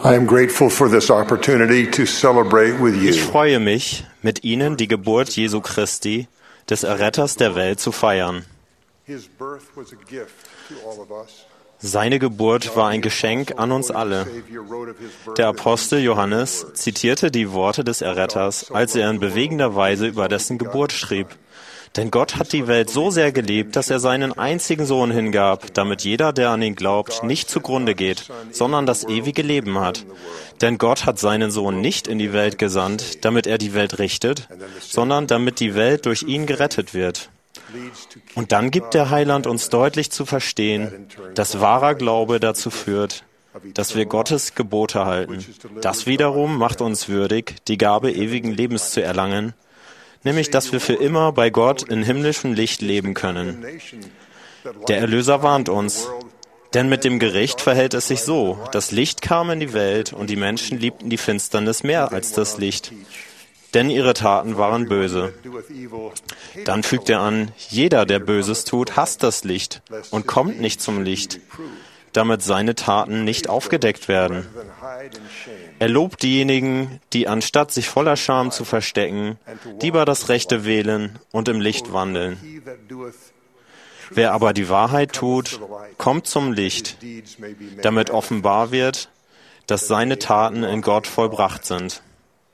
I am grateful for this opportunity to celebrate with you. Ich freue mich, mit Ihnen die Geburt Jesu Christi, des Erretters der Welt, zu feiern. His birth was a gift to all of us. Seine Geburt war ein Geschenk an uns alle. Der Apostel Johannes zitierte die Worte des Erretters, als er in bewegender Weise über dessen Geburt schrieb. Denn Gott hat die Welt so sehr geliebt, dass er seinen einzigen Sohn hingab, damit jeder, der an ihn glaubt, nicht zugrunde geht, sondern das ewige Leben hat. Denn Gott hat seinen Sohn nicht in die Welt gesandt, damit er die Welt richtet, sondern damit die Welt durch ihn gerettet wird. Und dann gibt der Heiland uns deutlich zu verstehen, dass wahrer Glaube dazu führt, dass wir Gottes Gebote halten. Das wiederum macht uns würdig, die Gabe ewigen Lebens zu erlangen, nämlich dass wir für immer bei Gott in himmlischem Licht leben können. Der Erlöser warnt uns, denn mit dem Gericht verhält es sich so, das Licht kam in die Welt und die Menschen liebten die Finsternis mehr als das Licht, denn ihre Taten waren böse. Dann fügt er an, jeder, der Böses tut, hasst das Licht und kommt nicht zum Licht, damit seine Taten nicht aufgedeckt werden. Er lobt diejenigen, die anstatt sich voller Scham zu verstecken, lieber das Rechte wählen und im Licht wandeln. Wer aber die Wahrheit tut, kommt zum Licht, damit offenbar wird, dass seine Taten in Gott vollbracht sind.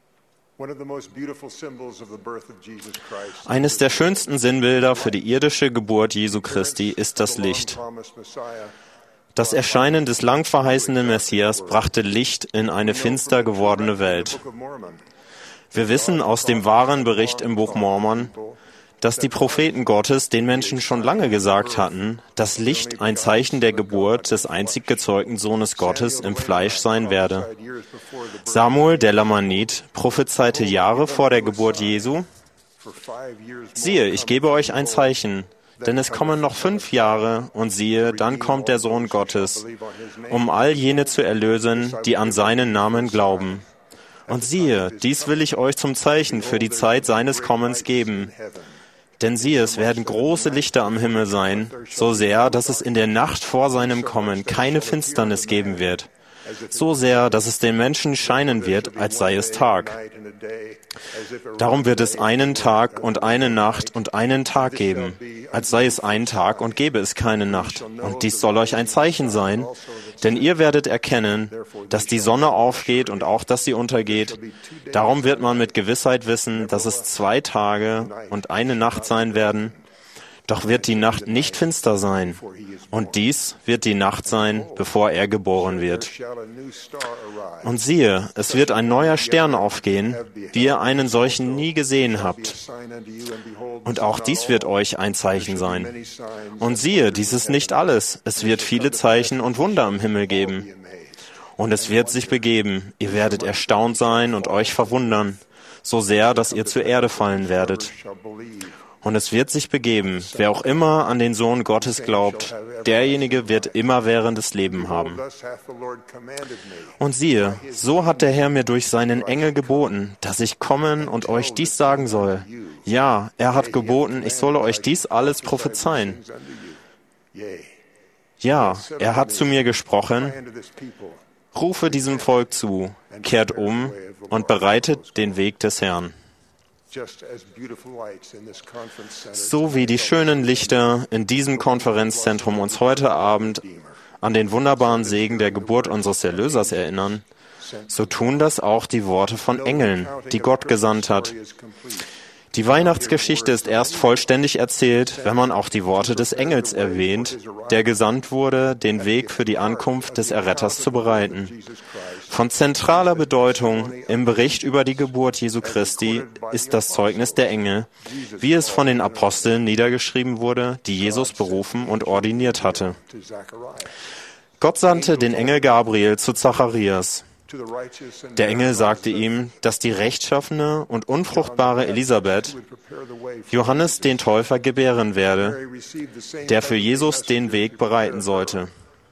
Eines der schönsten Sinnbilder für die irdische Geburt Jesu Christi ist das Licht. Das Erscheinen des lang verheißenen Messias brachte Licht in eine finster gewordene Welt. Wir wissen aus dem wahren Bericht im Buch Mormon, dass die Propheten Gottes den Menschen schon lange gesagt hatten, dass Licht ein Zeichen der Geburt des einzig gezeugten Sohnes Gottes im Fleisch sein werde. Samuel der Lamanit prophezeite Jahre vor der Geburt Jesu: Siehe, ich gebe euch ein Zeichen, denn es kommen noch 5 Jahre, und siehe, dann kommt der Sohn Gottes, um all jene zu erlösen, die an seinen Namen glauben. Und siehe, dies will ich euch zum Zeichen für die Zeit seines Kommens geben. Denn siehe, es werden große Lichter am Himmel sein, so sehr, dass es in der Nacht vor seinem Kommen keine Finsternis geben wird. So sehr, dass es den Menschen scheinen wird, als sei es Tag. Darum wird es einen Tag und eine Nacht und einen Tag geben, als sei es ein Tag und gäbe es keine Nacht. Und dies soll euch ein Zeichen sein, denn ihr werdet erkennen, dass die Sonne aufgeht und auch, dass sie untergeht. Darum wird man mit Gewissheit wissen, dass es 2 Tage und eine Nacht sein werden. Doch wird die Nacht nicht finster sein. Und dies wird die Nacht sein, bevor er geboren wird. Und siehe, es wird ein neuer Stern aufgehen, wie ihr einen solchen nie gesehen habt. Und auch dies wird euch ein Zeichen sein. Und siehe, dies ist nicht alles. Es wird viele Zeichen und Wunder im Himmel geben. Und es wird sich begeben. Ihr werdet erstaunt sein und euch verwundern, so sehr, dass ihr zur Erde fallen werdet. Und es wird sich begeben, wer auch immer an den Sohn Gottes glaubt, derjenige wird immerwährendes Leben haben. Und siehe, so hat der Herr mir durch seinen Engel geboten, dass ich kommen und euch dies sagen soll. Ja, er hat geboten, ich solle euch dies alles prophezeien. Ja, er hat zu mir gesprochen, rufe diesem Volk zu, kehrt um und bereitet den Weg des Herrn. So wie die schönen Lichter in diesem Konferenzzentrum uns heute Abend an den wunderbaren Segen der Geburt unseres Erlösers erinnern, so tun das auch die Worte von Engeln, die Gott gesandt hat. Die Weihnachtsgeschichte ist erst vollständig erzählt, wenn man auch die Worte des Engels erwähnt, der gesandt wurde, den Weg für die Ankunft des Erretters zu bereiten. Von zentraler Bedeutung im Bericht über die Geburt Jesu Christi ist das Zeugnis der Engel, wie es von den Aposteln niedergeschrieben wurde, die Jesus berufen und ordiniert hatte. Gott sandte den Engel Gabriel zu Zacharias. Der Engel sagte ihm, dass die rechtschaffene und unfruchtbare Elisabeth Johannes den Täufer gebären werde, der für Jesus den Weg bereiten sollte.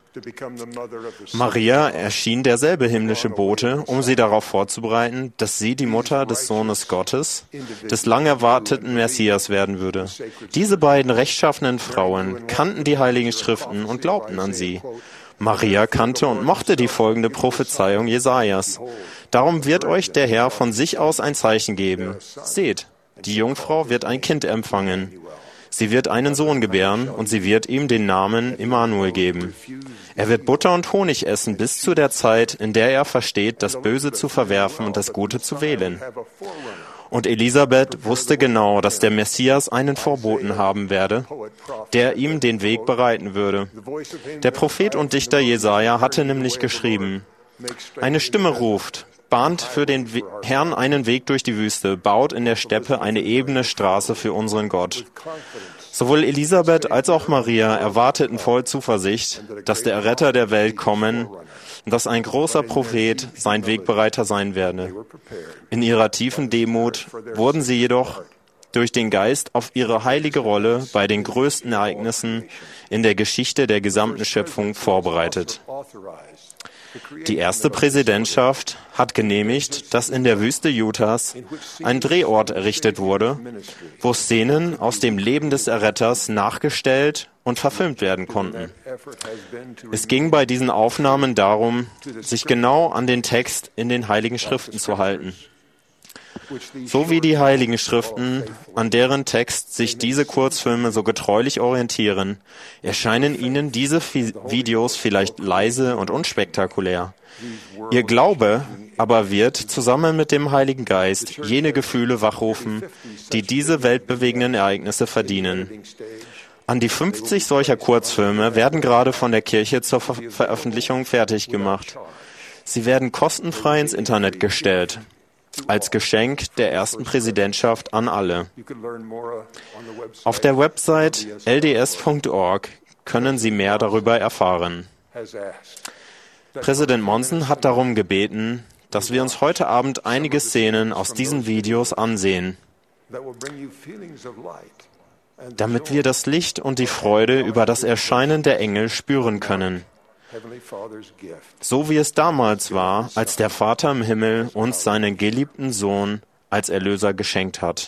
Maria erschien derselbe himmlische Bote, um sie darauf vorzubereiten, dass sie die Mutter des Sohnes Gottes, des lang erwarteten Messias werden würde. Diese beiden rechtschaffenen Frauen kannten die Heiligen Schriften und glaubten an sie. Maria kannte und mochte die folgende Prophezeiung Jesajas. Darum wird euch der Herr von sich aus ein Zeichen geben. Seht, die Jungfrau wird ein Kind empfangen. Sie wird einen Sohn gebären und sie wird ihm den Namen Immanuel geben. Er wird Butter und Honig essen bis zu der Zeit, in der er versteht, das Böse zu verwerfen und das Gute zu wählen. Und Elisabeth wusste genau, dass der Messias einen Vorboten haben werde, der ihm den Weg bereiten würde. Der Prophet und Dichter Jesaja hatte nämlich geschrieben: Eine Stimme ruft, bahnt für den Herrn einen Weg durch die Wüste, baut in der Steppe eine ebene Straße für unseren Gott. Sowohl Elisabeth als auch Maria erwarteten voll Zuversicht, dass der Erretter der Welt kommen und dass ein großer Prophet sein Wegbereiter sein werde. In ihrer tiefen Demut wurden sie jedoch durch den Geist auf ihre heilige Rolle bei den größten Ereignissen in der Geschichte der gesamten Schöpfung vorbereitet. Die erste Präsidentschaft hat genehmigt, dass in der Wüste Utahs ein Drehort errichtet wurde, wo Szenen aus dem Leben des Erretters nachgestellt und verfilmt werden konnten. Es ging bei diesen Aufnahmen darum, sich genau an den Text in den Heiligen Schriften zu halten. So wie die Heiligen Schriften, an deren Text sich diese Kurzfilme so getreulich orientieren, erscheinen ihnen diese Videos vielleicht leise und unspektakulär. Ihr Glaube aber wird zusammen mit dem Heiligen Geist jene Gefühle wachrufen, die diese weltbewegenden Ereignisse verdienen. An die 50 solcher Kurzfilme werden gerade von der Kirche zur Veröffentlichung fertig gemacht. Sie werden kostenfrei ins Internet gestellt, als Geschenk der ersten Präsidentschaft an alle. Auf der Website lds.org können Sie mehr darüber erfahren. Präsident Monson hat darum gebeten, dass wir uns heute Abend einige Szenen aus diesen Videos ansehen, damit wir das Licht und die Freude über das Erscheinen der Engel spüren können. So wie es damals war, als der Vater im Himmel uns seinen geliebten Sohn als Erlöser geschenkt hat.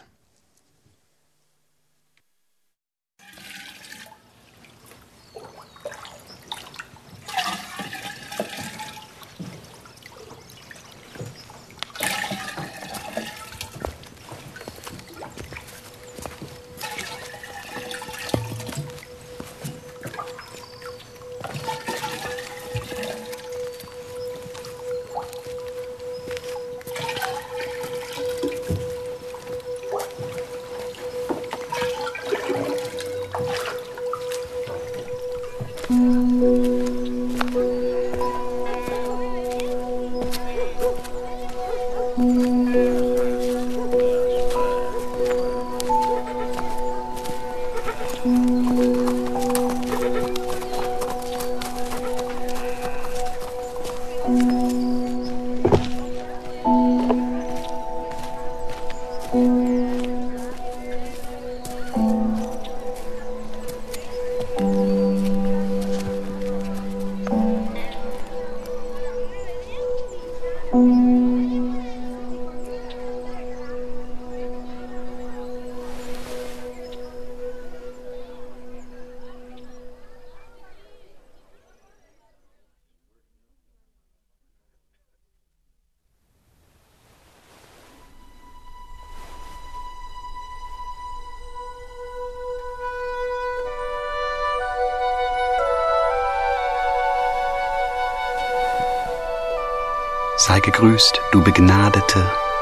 Sei gegrüßt, du Begnadete.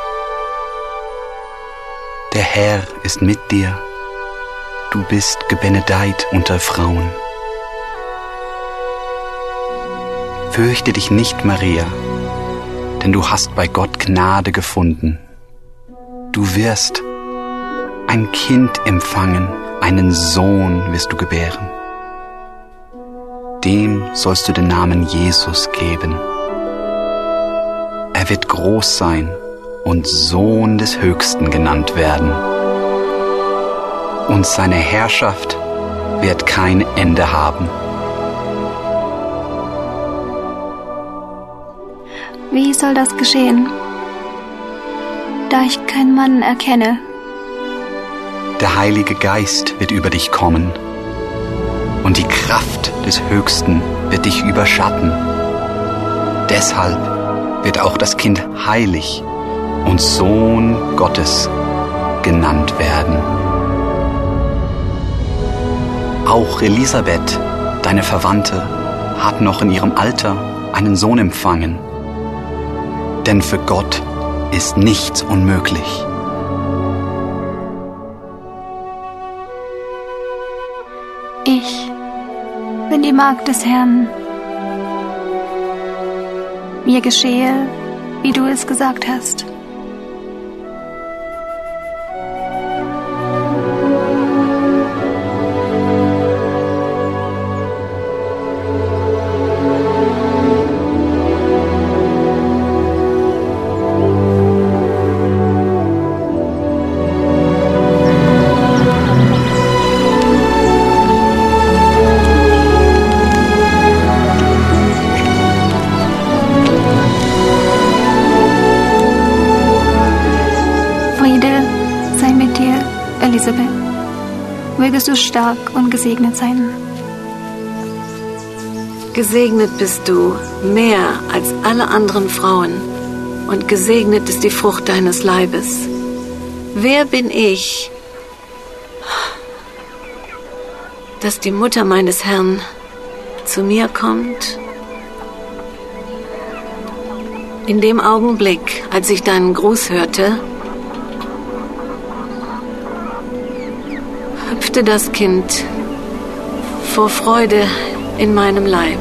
Der Herr ist mit dir. Du bist gebenedeit unter Frauen. Fürchte dich nicht, Maria, denn du hast bei Gott Gnade gefunden. Du wirst ein Kind empfangen, einen Sohn wirst du gebären. Dem sollst du den Namen Jesus geben. Er wird groß sein und Sohn des Höchsten genannt werden. Und seine Herrschaft wird kein Ende haben. Wie soll das geschehen, da ich keinen Mann erkenne? Der Heilige Geist wird über dich kommen und die Kraft des Höchsten wird dich überschatten. Deshalb wird auch das Kind heilig und Sohn Gottes genannt werden. Auch Elisabeth, deine Verwandte, hat noch in ihrem Alter einen Sohn empfangen. Denn für Gott ist nichts unmöglich. Ich bin die Magd des Herrn. Mir geschehe, wie du es gesagt hast. Elisabeth, mögest du stark und gesegnet sein. Gesegnet bist du mehr als alle anderen Frauen und gesegnet ist die Frucht deines Leibes. Wer bin ich, dass die Mutter meines Herrn zu mir kommt? In dem Augenblick, als ich deinen Gruß hörte, hüpfte das Kind vor Freude in meinem Leib.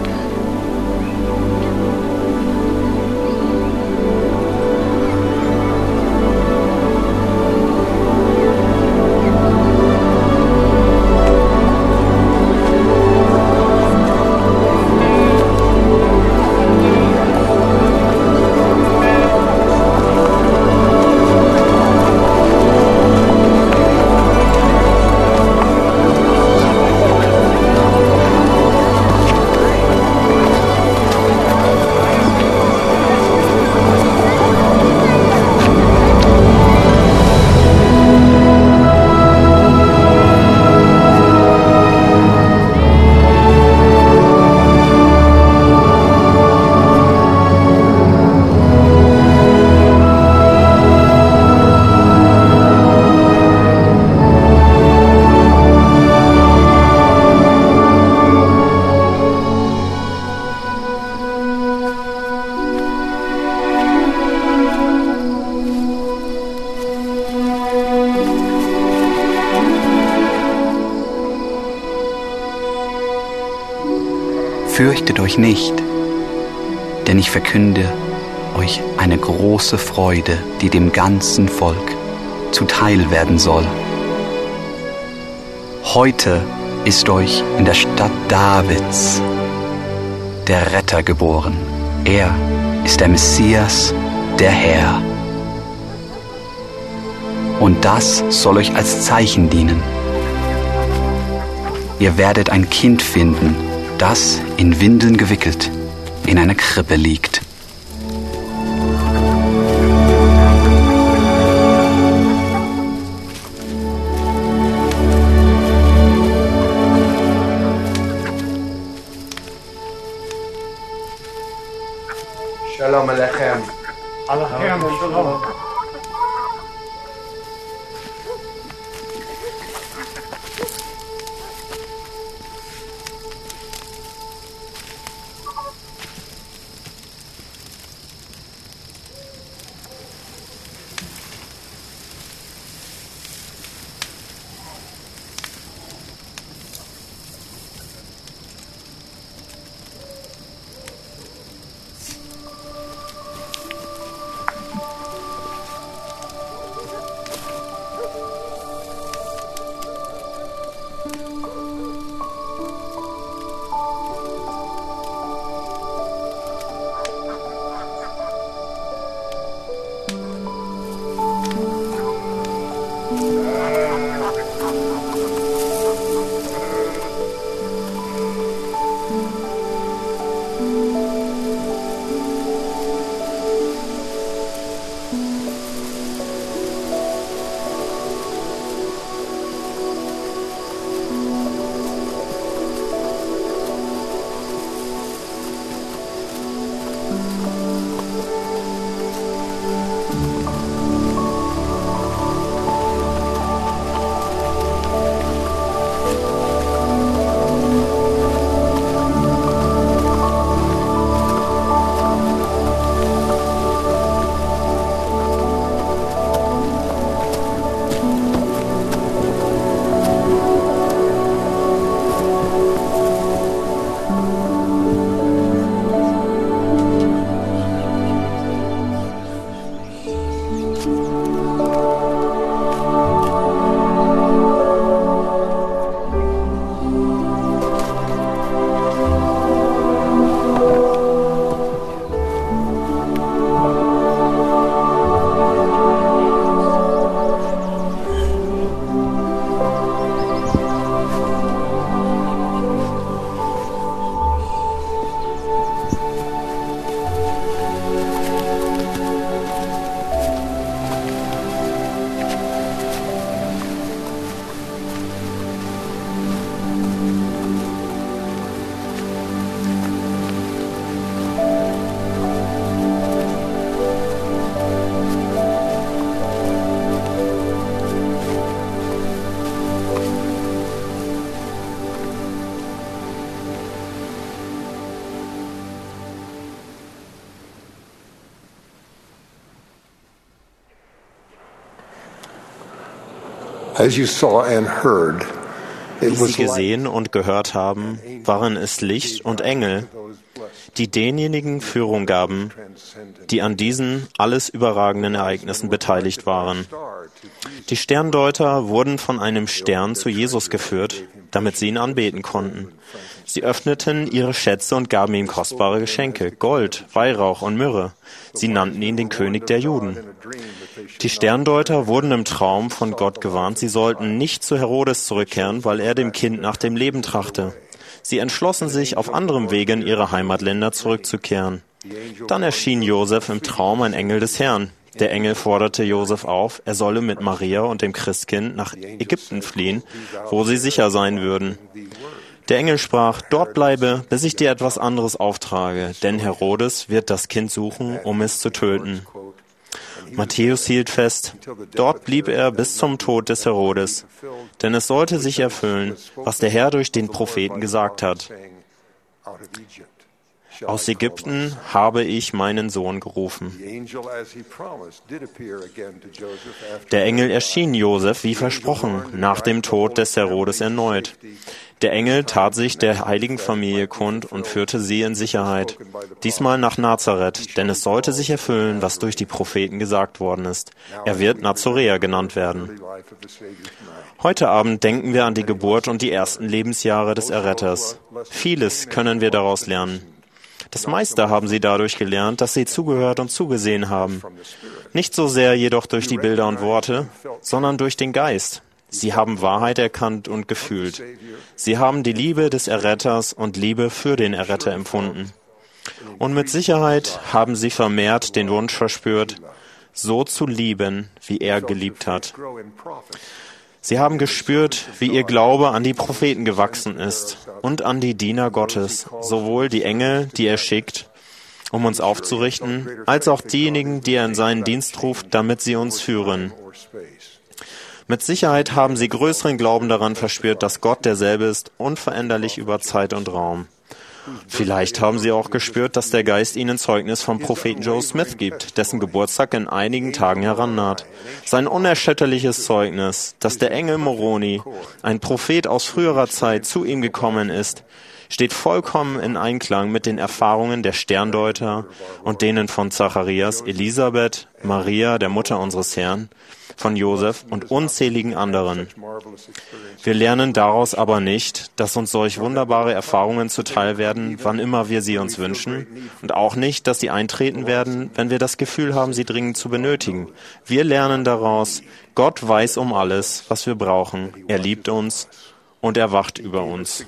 Fürchtet euch nicht, denn ich verkünde euch eine große Freude, die dem ganzen Volk zuteil werden soll. Heute ist euch in der Stadt Davids der Retter geboren. Er ist der Messias, der Herr. Und das soll euch als Zeichen dienen. Ihr werdet ein Kind finden, das in Windeln gewickelt in einer Krippe liegt. Shalom Alechem. Alechem Shalom. As you saw and heard, Wie it Sie was like gesehen und gehört haben, waren es Licht und Engel, die denjenigen Führung gaben, die an diesen alles überragenden Ereignissen beteiligt waren. Die Sterndeuter wurden von einem Stern zu Jesus geführt, damit sie ihn anbeten konnten. Sie öffneten ihre Schätze und gaben ihm kostbare Geschenke, Gold, Weihrauch und Myrrhe. Sie nannten ihn den König der Juden. Die Sterndeuter wurden im Traum von Gott gewarnt, sie sollten nicht zu Herodes zurückkehren, weil er dem Kind nach dem Leben trachte. Sie entschlossen sich, auf anderem Wege in ihre Heimatländer zurückzukehren. Dann erschien Josef im Traum ein Engel des Herrn. Der Engel forderte Josef auf, er solle mit Maria und dem Christkind nach Ägypten fliehen, wo sie sicher sein würden. Der Engel sprach, dort bleibe, bis ich dir etwas anderes auftrage, denn Herodes wird das Kind suchen, um es zu töten. Matthäus hielt fest, dort blieb er bis zum Tod des Herodes, denn es sollte sich erfüllen, was der Herr durch den Propheten gesagt hat. Aus Ägypten habe ich meinen Sohn gerufen. Der Engel erschien Josef wie versprochen, nach dem Tod des Herodes erneut. Der Engel tat sich der heiligen Familie kund und führte sie in Sicherheit, diesmal nach Nazareth, denn es sollte sich erfüllen, was durch die Propheten gesagt worden ist. Er wird Nazoräer genannt werden. Heute Abend denken wir an die Geburt und die ersten Lebensjahre des Erretters. Vieles können wir daraus lernen. Das meiste haben sie dadurch gelernt, dass sie zugehört und zugesehen haben. Nicht so sehr jedoch durch die Bilder und Worte, sondern durch den Geist. Sie haben Wahrheit erkannt und gefühlt. Sie haben die Liebe des Erretters und Liebe für den Erretter empfunden. Und mit Sicherheit haben sie vermehrt den Wunsch verspürt, so zu lieben, wie er geliebt hat. Sie haben gespürt, wie ihr Glaube an die Propheten gewachsen ist und an die Diener Gottes, sowohl die Engel, die er schickt, um uns aufzurichten, als auch diejenigen, die er in seinen Dienst ruft, damit sie uns führen. Mit Sicherheit haben sie größeren Glauben daran verspürt, dass Gott derselbe ist, unveränderlich über Zeit und Raum. Vielleicht haben sie auch gespürt, dass der Geist ihnen Zeugnis vom Propheten Joe Smith gibt, dessen Geburtstag in einigen Tagen herannaht. Sein unerschütterliches Zeugnis, dass der Engel Moroni, ein Prophet aus früherer Zeit, zu ihm gekommen ist, steht vollkommen in Einklang mit den Erfahrungen der Sterndeuter und denen von Zacharias, Elisabeth, Maria, der Mutter unseres Herrn, von Josef und unzähligen anderen. Wir lernen daraus aber nicht, dass uns solch wunderbare Erfahrungen zuteil werden, wann immer wir sie uns wünschen, und auch nicht, dass sie eintreten werden, wenn wir das Gefühl haben, sie dringend zu benötigen. Wir lernen daraus, Gott weiß um alles, was wir brauchen. Er liebt uns und er wacht über uns.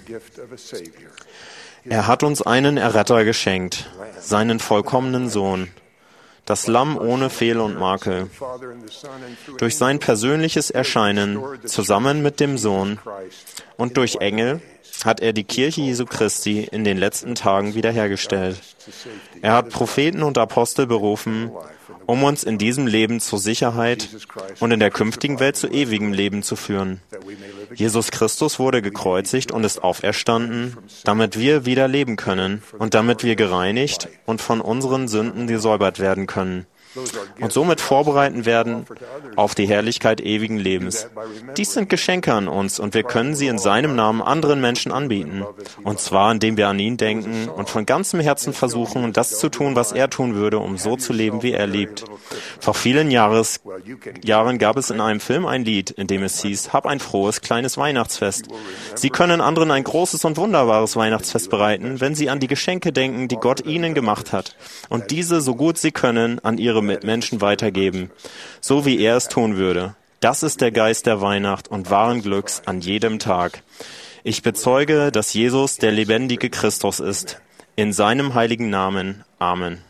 Er hat uns einen Erretter geschenkt, seinen vollkommenen Sohn, das Lamm ohne Fehl und Makel. Durch sein persönliches Erscheinen zusammen mit dem Sohn und durch Engel hat er die Kirche Jesu Christi in den letzten Tagen wiederhergestellt. Er hat Propheten und Apostel berufen, um uns in diesem Leben zur Sicherheit und in der künftigen Welt zu ewigem Leben zu führen. Jesus Christus wurde gekreuzigt und ist auferstanden, damit wir wieder leben können und damit wir gereinigt und von unseren Sünden gesäubert werden können. und somit vorbereiten werden auf die Herrlichkeit ewigen Lebens. Dies sind Geschenke an uns und wir können sie in seinem Namen anderen Menschen anbieten. Und zwar, indem wir an ihn denken und von ganzem Herzen versuchen, das zu tun, was er tun würde, um so zu leben, wie er lebt. Vor vielen Jahren gab es in einem Film ein Lied, in dem es hieß, hab ein frohes kleines Weihnachtsfest. Sie können anderen ein großes und wunderbares Weihnachtsfest bereiten, wenn sie an die Geschenke denken, die Gott ihnen gemacht hat und diese, so gut sie können, an ihre Mitmenschen weitergeben, so wie er es tun würde. Das ist der Geist der Weihnacht und wahren Glücks an jedem Tag. Ich bezeuge, dass Jesus der lebendige Christus ist. In seinem heiligen Namen. Amen.